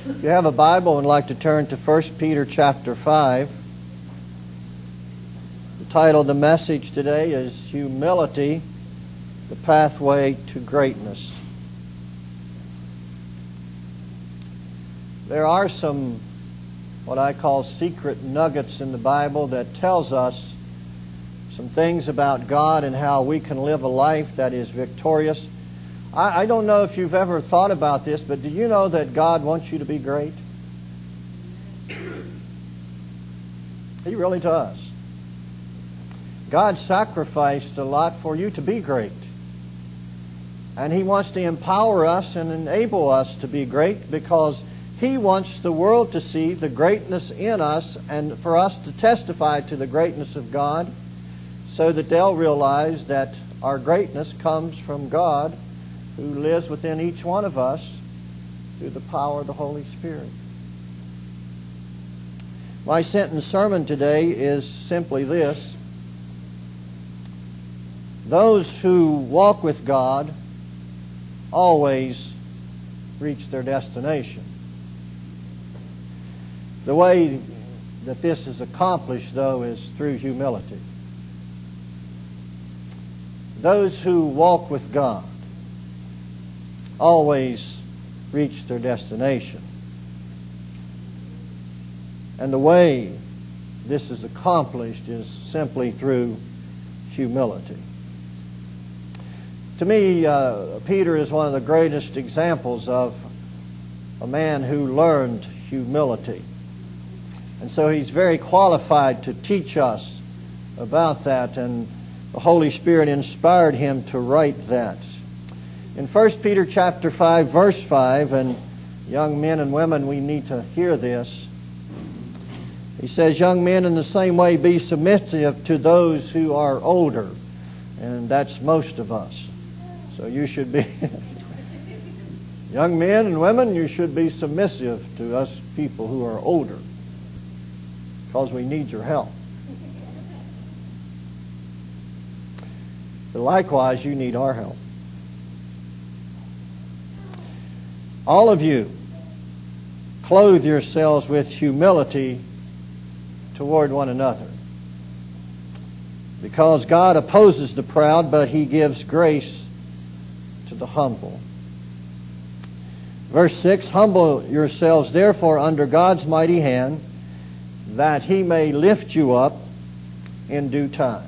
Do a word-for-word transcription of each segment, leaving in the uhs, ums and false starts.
If you have a Bible and would like to turn to First Peter chapter five, the title of the message today is Humility, the Pathway to Greatness. There are some what I call secret nuggets in the Bible that tells us some things about God and how we can live a life that is victorious. I, I don't know if you've ever thought about this, but do you know that God wants you to be great? He really does. God sacrificed a lot for you to be great. And He wants to empower us and enable us to be great because He wants the world to see the greatness in us and for us to testify to the greatness of God, so that they'll realize that our greatness comes from God, who lives within each one of us through the power of the Holy Spirit. My sentence sermon today is simply this: those who walk with God always reach their destination. The way that this is accomplished, though, is through humility. Those who walk with God always reach their destination. And the way this is accomplished is simply through humility. To me, uh, Peter is one of the greatest examples of a man who learned humility. And so he's very qualified to teach us about that, and the Holy Spirit inspired him to write that. In First Peter chapter five, verse five, and young men and women, we need to hear this. He says, "Young men, in the same way, be submissive to those who are older." And that's most of us. So you should be, young men and women, you should be submissive to us people who are older, because we need your help. But likewise, you need our help. All of you, clothe yourselves with humility toward one another, because God opposes the proud, but He gives grace to the humble. Verse six, "Humble yourselves therefore under God's mighty hand, that He may lift you up in due time.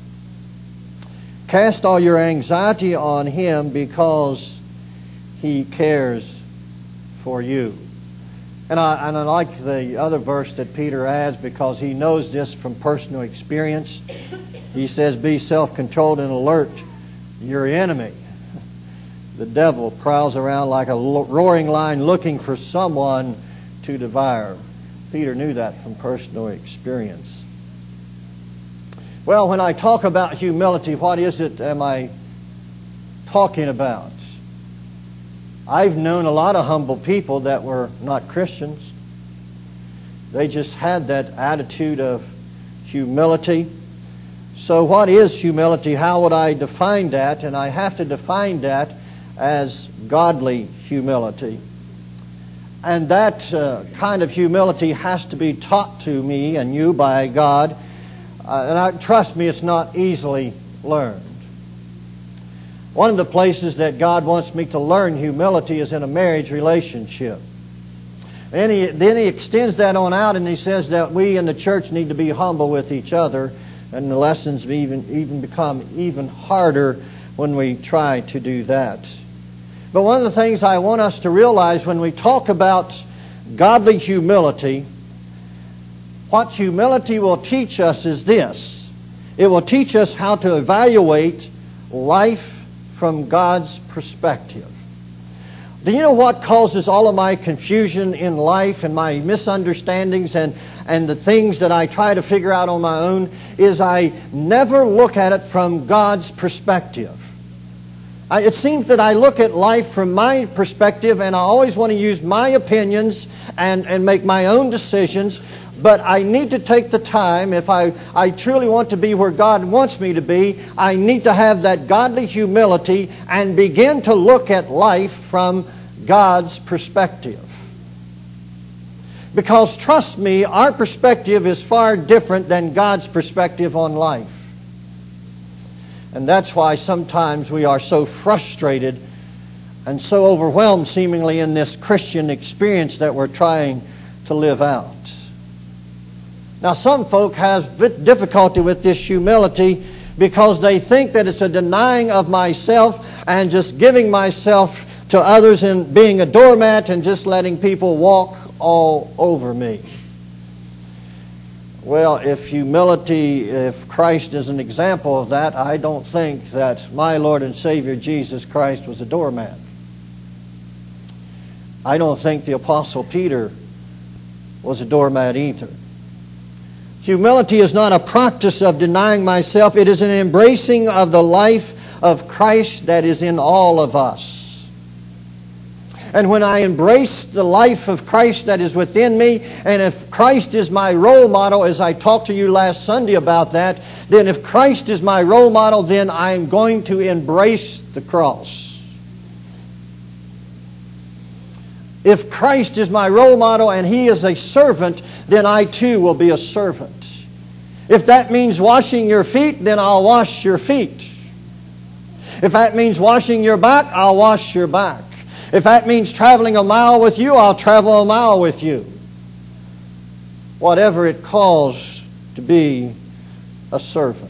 Cast all your anxiety on Him, because He cares for you." And I, and I like the other verse that Peter adds, because he knows this from personal experience. He says, "Be self-controlled and alert. Your enemy, the devil, prowls around like a roaring lion looking for someone to devour." Peter knew that from personal experience. Well, when I talk about humility, what is it am I talking about? I've known a lot of humble people that were not Christians. They just had that attitude of humility. So what is humility? How would I define that? And I have to define that as godly humility. And that uh, kind of humility has to be taught to me and you by God. Uh, and I, trust me, it's not easily learned. One of the places that God wants me to learn humility is in a marriage relationship. And he, then He extends that on out, and He says that we in the church need to be humble with each other. And the lessons even, even become even harder when we try to do that. But one of the things I want us to realize when we talk about godly humility, what humility will teach us is this. It will teach us how to evaluate life from God's perspective. Do you know what causes all of my confusion in life and my misunderstandings and, and the things that I try to figure out on my own? Is I never look at it from God's perspective. I, it seems that I look at life from my perspective, and I always want to use my opinions and, and make my own decisions. But I need to take the time, if I, I truly want to be where God wants me to be, I need to have that godly humility and begin to look at life from God's perspective. Because trust me, our perspective is far different than God's perspective on life. And that's why sometimes we are so frustrated and so overwhelmed seemingly in this Christian experience that we're trying to live out. Now some folk have difficulty with this humility because they think that it's a denying of myself and just giving myself to others and being a doormat and just letting people walk all over me. Well, if humility, if Christ is an example of that, I don't think that my Lord and Savior Jesus Christ was a doormat. I don't think the Apostle Peter was a doormat either. Humility is not a practice of denying myself. It is an embracing of the life of Christ that is in all of us. And when I embrace the life of Christ that is within me, and if Christ is my role model, as I talked to you last Sunday about that, then if Christ is my role model, then I'm going to embrace the cross. If Christ is my role model and He is a servant, then I too will be a servant. If that means washing your feet, then I'll wash your feet. If that means washing your back, I'll wash your back. If that means traveling a mile with you, I'll travel a mile with you. Whatever it calls to be a servant.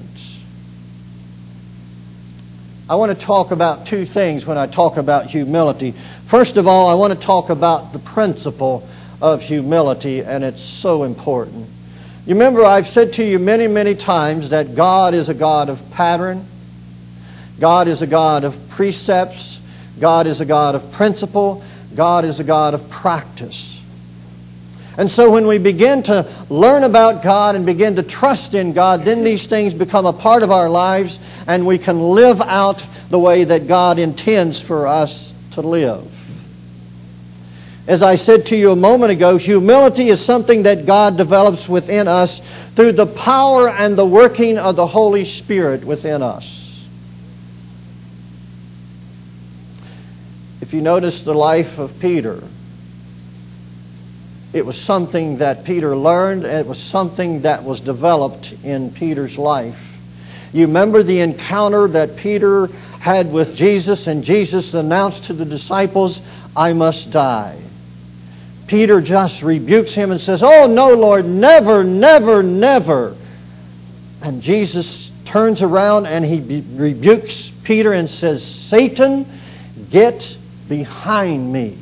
I want to talk about two things when I talk about humility. First of all, I want to talk about the principle of humility, and it's so important. You remember I've said to you many, many times that God is a God of pattern. God is a God of precepts. God is a God of principle. God is a God of practice. And so when we begin to learn about God and begin to trust in God, then these things become a part of our lives and we can live out the way that God intends for us to live. As I said to you a moment ago, humility is something that God develops within us through the power and the working of the Holy Spirit within us. If you notice the life of Peter, it was something that Peter learned, and it was something that was developed in Peter's life. You remember the encounter that Peter had with Jesus, and Jesus announced to the disciples, "I must die." Peter just rebukes him and says, "Oh no, Lord, never, never, never." And Jesus turns around and He rebukes Peter and says, "Satan, get behind me."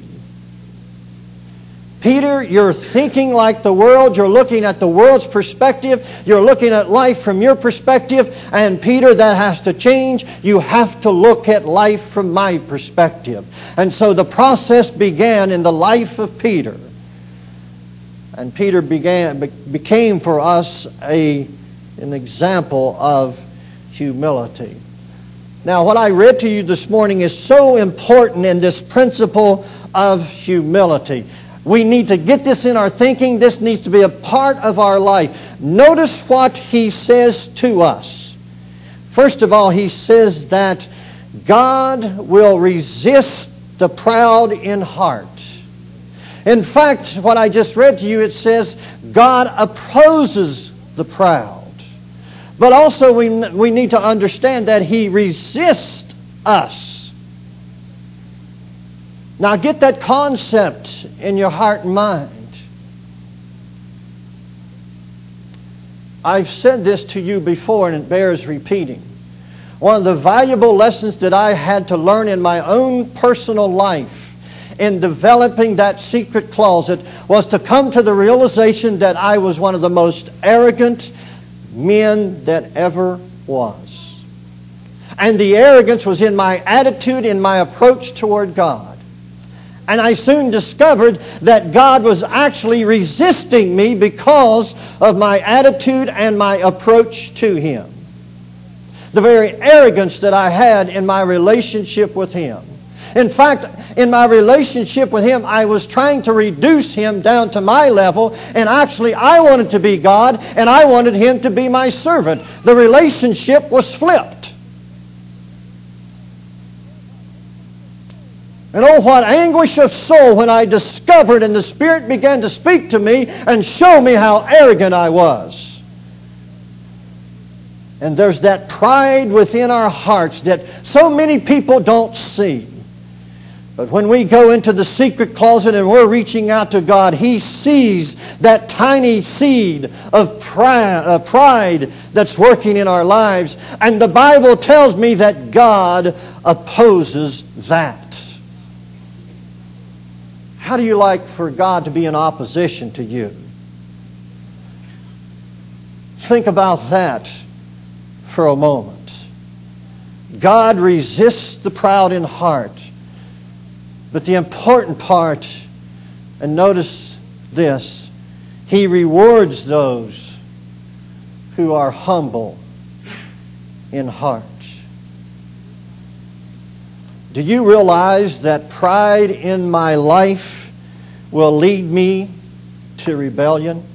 Peter, you're thinking like the world. You're looking at the world's perspective. You're looking at life from your perspective. And Peter, that has to change. You have to look at life from my perspective. And so the process began in the life of Peter. And Peter began, became for us a, an example of humility. Now, what I read to you this morning is so important in this principle of humility. We need to get this in our thinking. This needs to be a part of our life. Notice what he says to us. First of all, he says that God will resist the proud in heart. In fact, what I just read to you, it says God opposes the proud. But also we, we need to understand that He resists us. Now get that concept in your heart and mind. I've said this to you before and it bears repeating. One of the valuable lessons that I had to learn in my own personal life in developing that secret closet was to come to the realization that I was one of the most arrogant men that ever was. And the arrogance was in my attitude, in my approach toward God. And I soon discovered that God was actually resisting me because of my attitude and my approach to Him. The very arrogance that I had in my relationship with Him. In fact, in my relationship with Him, I was trying to reduce Him down to my level, and actually I wanted to be God, and I wanted Him to be my servant. The relationship was flipped. And oh, what anguish of soul when I discovered and the Spirit began to speak to me and show me how arrogant I was. And there's that pride within our hearts that so many people don't see. But when we go into the secret closet and we're reaching out to God, He sees that tiny seed of pride that's working in our lives. And the Bible tells me that God opposes that. How do you like for God to be in opposition to you? Think about that for a moment. God resists the proud in heart. But the important part, and notice this, He rewards those who are humble in heart. Do you realize that pride in my life will lead me to rebellion?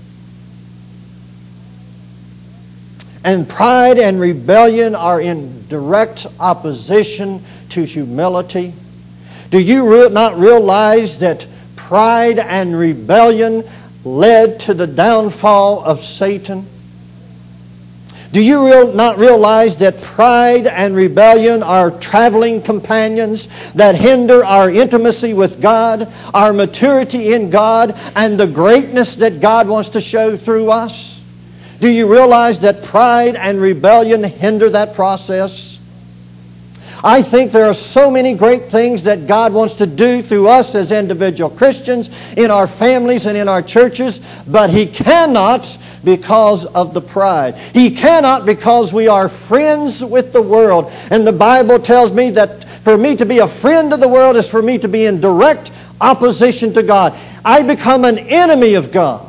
And pride and rebellion are in direct opposition to humility. Do you re- not realize that pride and rebellion led to the downfall of Satan? Do you real, not realize that pride and rebellion are traveling companions that hinder our intimacy with God, our maturity in God, and the greatness that God wants to show through us? Do you realize that pride and rebellion hinder that process? I think there are so many great things that God wants to do through us as individual Christians, in our families and in our churches, but He cannot because of the pride. He cannot because we are friends with the world. And the Bible tells me that for me to be a friend of the world is for me to be in direct opposition to God. I become an enemy of God.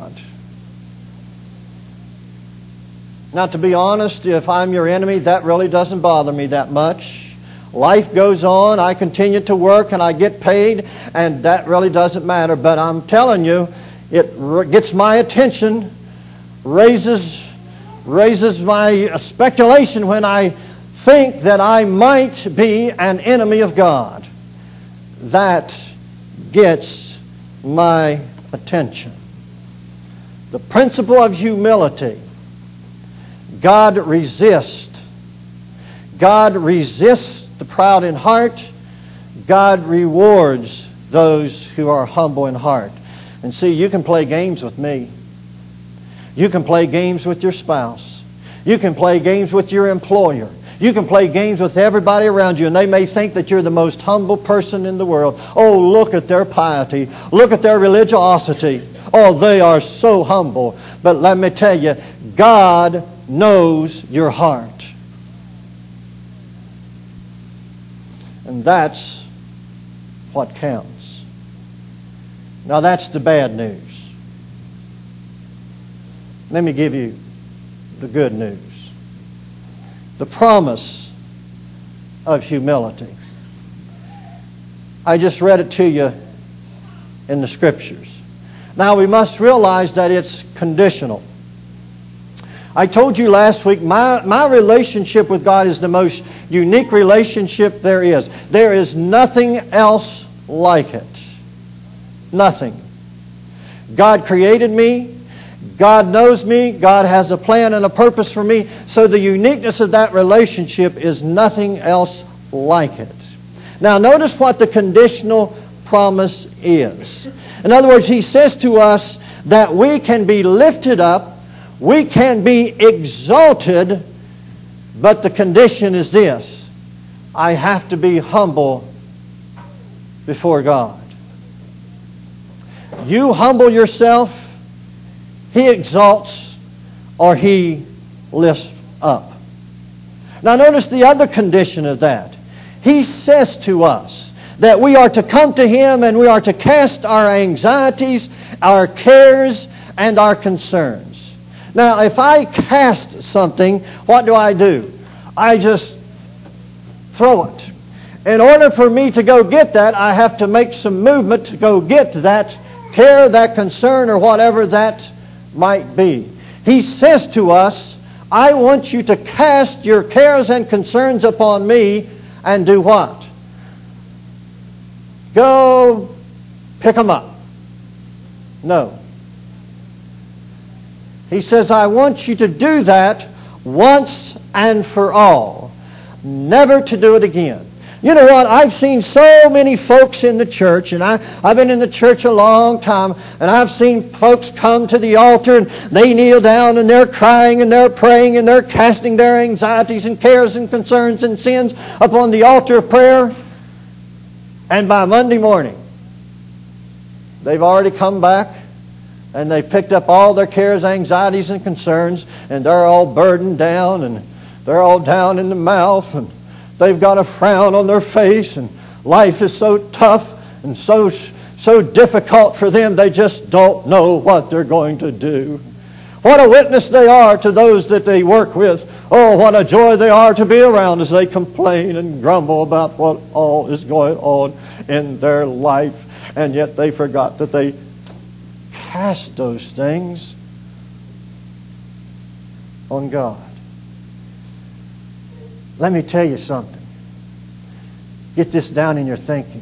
Now, to be honest, if I'm your enemy, that really doesn't bother me that much. Life goes on, I continue to work and I get paid, and that really doesn't matter. But I'm telling you, it gets my attention, raises, raises my speculation when I think that I might be an enemy of God. That gets my attention. The principle of humility. God resists. God resists the proud in heart. God rewards those who are humble in heart. And see, you can play games with me. You can play games with your spouse. You can play games with your employer. You can play games with everybody around you, and they may think that you're the most humble person in the world. Oh, look at their piety. Look at their religiosity. Oh, they are so humble. But let me tell you, God knows your heart. And that's what counts. Now that's the bad news. Let me give you the good news. The promise of humility. I just read it to you in the Scriptures. Now we must realize that it's conditional. I told you last week, my, my relationship with God is the most unique relationship there is. There is nothing else like it. Nothing. God created me. God knows me. God has a plan and a purpose for me. So the uniqueness of that relationship is nothing else like it. Now notice what the conditional promise is. In other words, He says to us that we can be lifted up, we can be exalted, but the condition is this: I have to be humble before God. You humble yourself, He exalts, or He lifts up. Now notice the other condition of that. He says to us that we are to come to Him and we are to cast our anxieties, our cares, and our concerns. Now, if I cast something, what do I do? I just throw it. In order for me to go get that, I have to make some movement to go get that care, that concern, or whatever that might be. He says to us, I want you to cast your cares and concerns upon me and do what? go pick them up. No. He says, I want you to do that once and for all. Never to do it again. You know what? I've seen so many folks in the church, and I, I've been in the church a long time, and I've seen folks come to the altar, and they kneel down, and they're crying, and they're praying, and they're casting their anxieties and cares and concerns and sins upon the altar of prayer. And by Monday morning, they've already come back, and they've picked up all their cares, anxieties, and concerns, and they're all burdened down, and they're all down in the mouth, and they've got a frown on their face, and life is so tough and so, so difficult for them, they just don't know what they're going to do. What a witness they are to those that they work with. Oh, what a joy they are to be around as they complain and grumble about what all is going on in their life. And yet they forgot that they cast those things on God. Let me tell you something. Get this down in your thinking.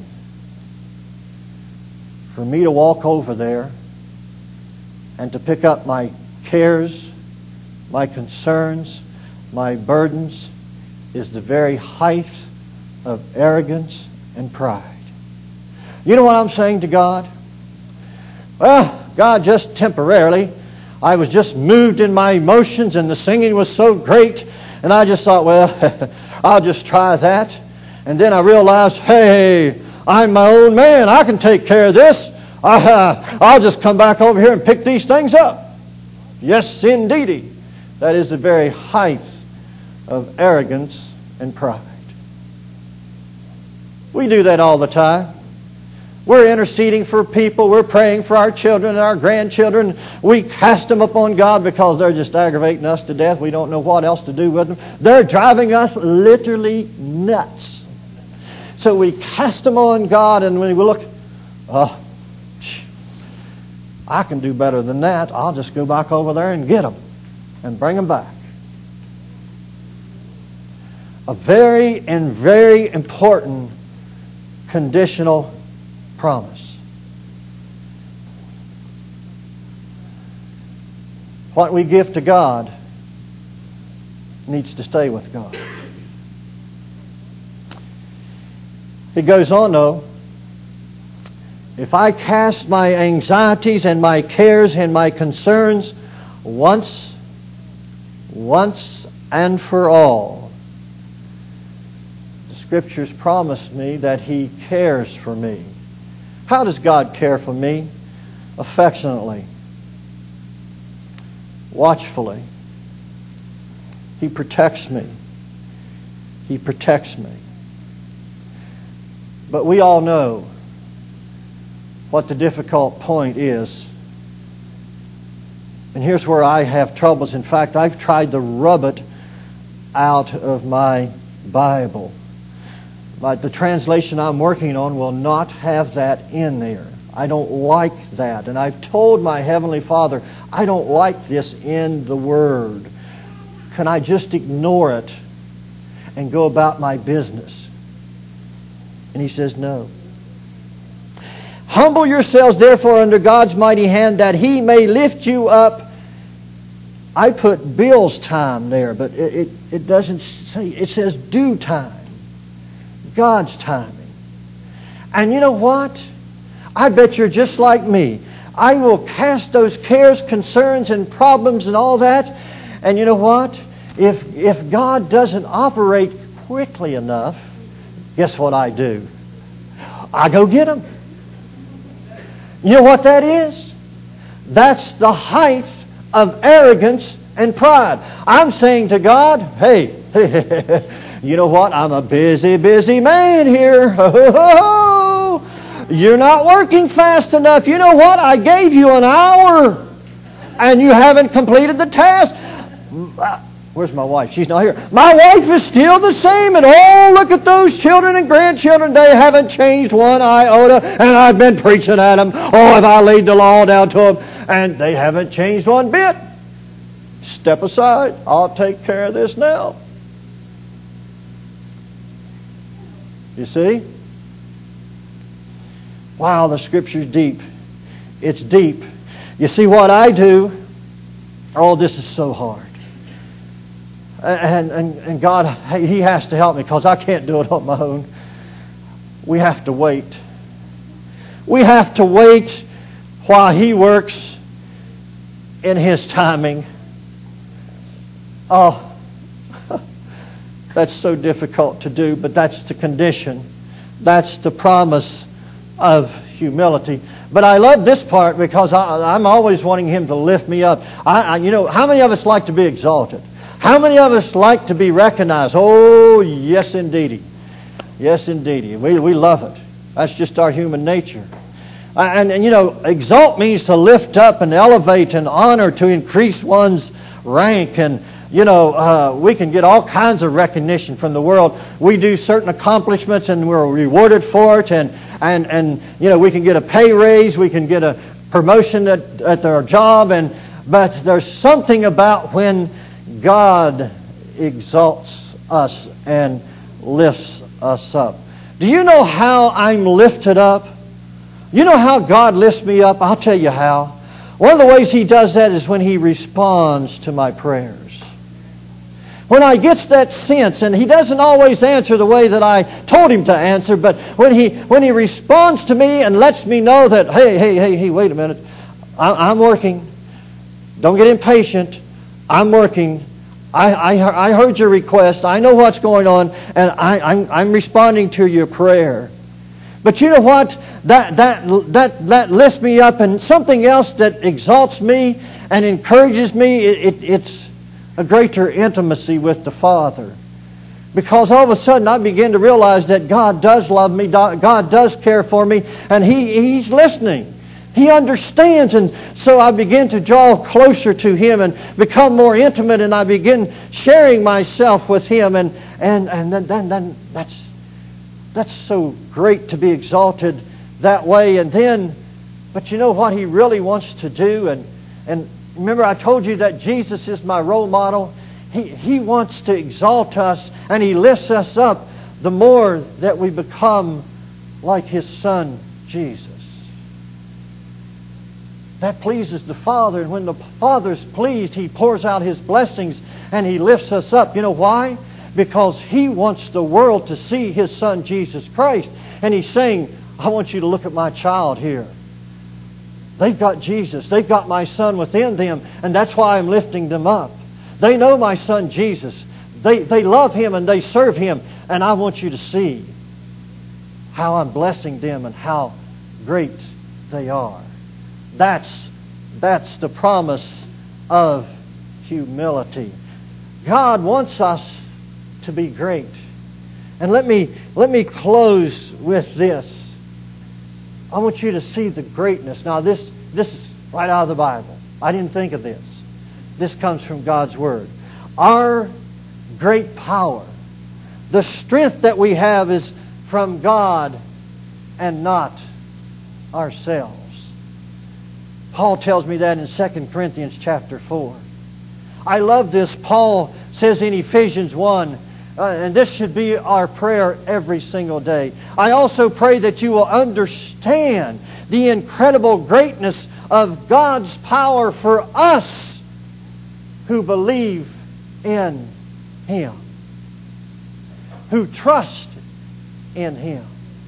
For me to walk over there and to pick up my cares, my concerns, my burdens is the very height of arrogance and pride. You know what I'm saying to God? Well, God, just temporarily, I was just moved in my emotions and the singing was so great, and I just thought, well, I'll just try that. And then I realized, hey, I'm my own man. I can take care of this. I, uh, I'll just come back over here and pick these things up. Yes, indeedy. That is the very height of arrogance and pride. We do that all the time. We're interceding for people. We're praying for our children and our grandchildren. We cast them upon God because they're just aggravating us to death. We don't know what else to do with them. They're driving us literally nuts. So we cast them on God, and when we look, oh, I can do better than that. I'll just go back over there and get them and bring them back. A very and very important conditional promise. What we give to God needs to stay with God. It goes on, though. If I cast my anxieties and my cares and my concerns once, once and for all, the Scriptures promise me that He cares for me. How does God care for me? Affectionately, watchfully. He protects me. He protects me. But we all know what the difficult point is. And here's where I have troubles. In fact, I've tried to rub it out of my Bible. But the translation I'm working on will not have that in there. I don't like that. And I've told my Heavenly Father, I don't like this in the Word. Can I just ignore it and go about my business? And He says, no. Humble yourselves therefore under God's mighty hand, that He may lift you up. I put Bill's time there, but it, it, it doesn't say, it says due time. God's timing. And you know what? I bet you're just like me. I will cast those cares, concerns, and problems and all that. And you know what? If, if God doesn't operate quickly enough, guess what I do? I go get them. You know what that is? That's the height of arrogance and pride. I'm saying to God, hey, you know what? I'm a busy, busy man here. You're not working fast enough. You know what? I gave you an hour and you haven't completed the task. Where's my wife? She's not here. My wife is still the same. And oh, look at those children and grandchildren. They haven't changed one iota. And I've been preaching at them. Oh, have I laid the law down to them? And they haven't changed one bit. Step aside. I'll take care of this now. You see? Wow, the Scripture's deep. It's deep. You see what I do? Oh, this is so hard. And, and, and God, He has to help me because I can't do it on my own. We have to wait. We have to wait while He works in His timing. Oh, that's so difficult to do, but that's the condition. That's the promise of humility. But I love this part because I, I'm always wanting Him to lift me up. I, I, you know, how many of us like to be exalted? How many of us like to be recognized? Oh, yes, indeedy. Yes, indeedy. We, we love it. That's just our human nature. And, and, you know, exalt means to lift up and elevate and honor, to increase one's rank. And, you know, uh, we can get all kinds of recognition from the world. We do certain accomplishments and we're rewarded for it. And, and, and you know, we can get a pay raise. We can get a promotion at, at our job. And but there's something about when God exalts us and lifts us up. Do you know how I'm lifted up? You know how God lifts me up? I'll tell you how. One of the ways He does that is when He responds to my prayers. When I get that sense, and He doesn't always answer the way that I told Him to answer, but when He when He responds to me and lets me know that, hey, hey, hey, hey, wait a minute, I, I'm working. Don't get impatient. I'm working. I, I, I heard your request. I know what's going on, and I, I'm, I'm responding to your prayer. But you know what? That, that, that, that lifts me up, and something else that exalts me and encourages me, it, it, it's a greater intimacy with the Father. Because all of a sudden I begin to realize that God does love me, God does care for me, and he, He's listening. He understands, and so I begin to draw closer to Him and become more intimate, and I begin sharing myself with Him, and and and then, then, then that's that's so great to be exalted that way. And then, but you know what He really wants to do, and and remember I told you that Jesus is my role model. He He wants to exalt us, and He lifts us up the more that we become like His Son Jesus. That pleases the Father, and when the Father's pleased, He pours out His blessings and He lifts us up. You know why? Because He wants the world to see His Son Jesus Christ. And He's saying, I want you to look at my child here. They've got Jesus. They've got my Son within them, and that's why I'm lifting them up. They know my Son Jesus. They, they love Him and they serve Him, and I want you to see how I'm blessing them and how great they are. That's, that's the promise of humility. God wants us to be great. And let me, let me close with this. I want you to see the greatness. Now this, this is right out of the Bible. I didn't think of this. This comes from God's Word. Our great power, the strength that we have, is from God and not ourselves. Paul tells me that in Second Corinthians chapter four. I love this. Paul says in Ephesians one, uh, and this should be our prayer every single day. I also pray that you will understand the incredible greatness of God's power for us who believe in Him, who trust in Him.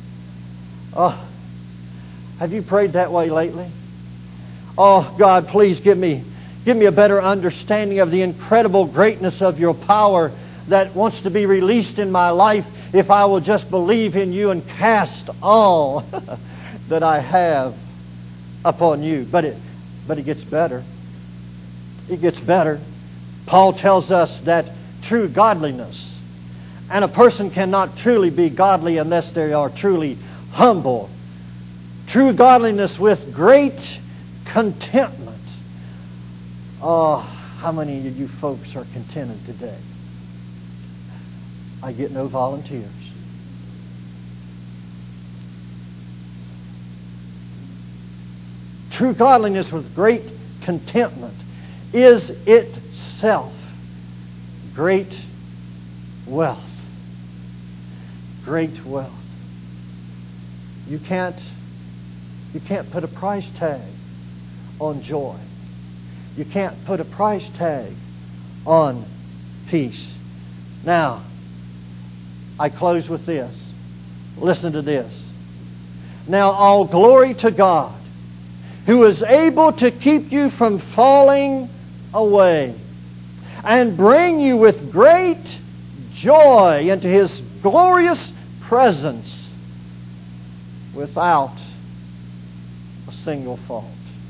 Oh, have you prayed that way lately? Oh, God, please give me, give me a better understanding of the incredible greatness of your power that wants to be released in my life if I will just believe in you and cast all that I have upon you. But it, but it gets better. It gets better. Paul tells us that true godliness, and a person cannot truly be godly unless they are truly humble. True godliness with great contentment. Oh, how many of you folks are contented today? I get no volunteers. True godliness with great contentment is itself great wealth. Great wealth. You can't You can't put a price tag on joy. You can't put a price tag on peace. Now, I close with this. Listen to this. Now all glory to God, who is able to keep you from falling away and bring you with great joy into His glorious presence without a single fault.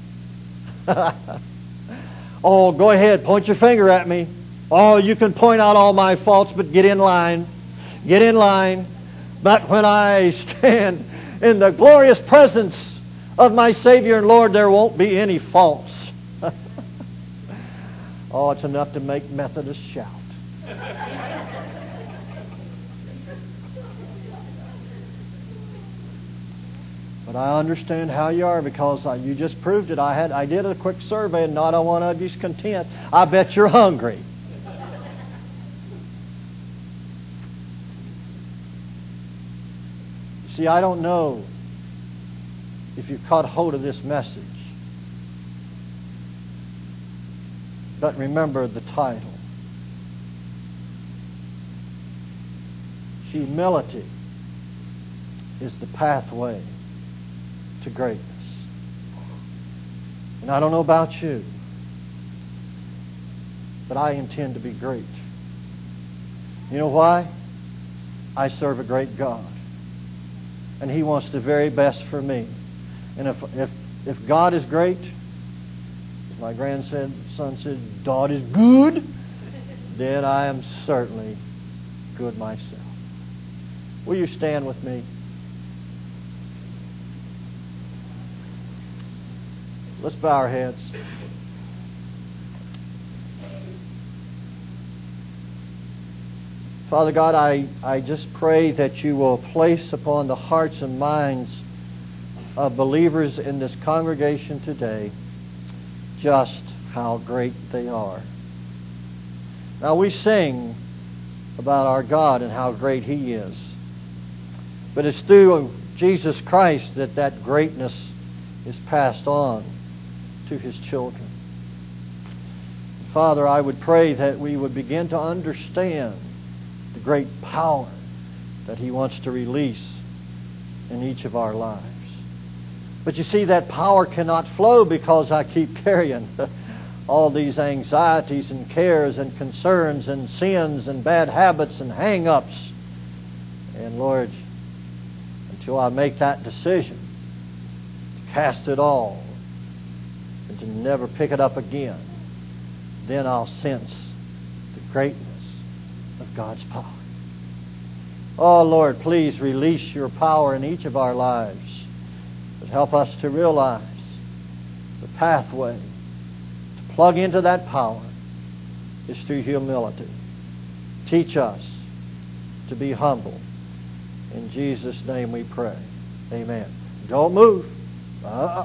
Oh, go ahead, point your finger at me. Oh, you can point out all my faults, but get in line. Get in line. But when I stand in the glorious presence of my Savior and Lord, there won't be any faults. Oh, it's enough to make Methodists shout. But I understand how you are, because I, you just proved it. I had I did a quick survey, and not a one of you's content. I bet you're hungry. See, I don't know if you've caught hold of this message, but remember the title. Humility is the pathway to greatness. And I don't know about you, but I intend to be great. You know why? I serve a great God. And He wants the very best for me. And if if if God is great, as my grandson said, God is good, then I am certainly good myself. Will you stand with me? Let's bow our heads. Father God, I, I just pray that you will place upon the hearts and minds of believers in this congregation today just how great they are. Now we sing about our God and how great He is. But it's through Jesus Christ that that greatness is passed on to His children. Father, I would pray that we would begin to understand the great power that He wants to release in each of our lives. But you see, that power cannot flow because I keep carrying all these anxieties and cares and concerns and sins and bad habits and hang-ups. And Lord, until I make that decision to cast it all and to never pick it up again, then I'll sense the greatness of God's power. Oh Lord, please release your power in each of our lives. But help us to realize the pathway to plug into that power is through humility. Teach us to be humble. In Jesus' name we pray. Amen. Don't move. Uh-uh.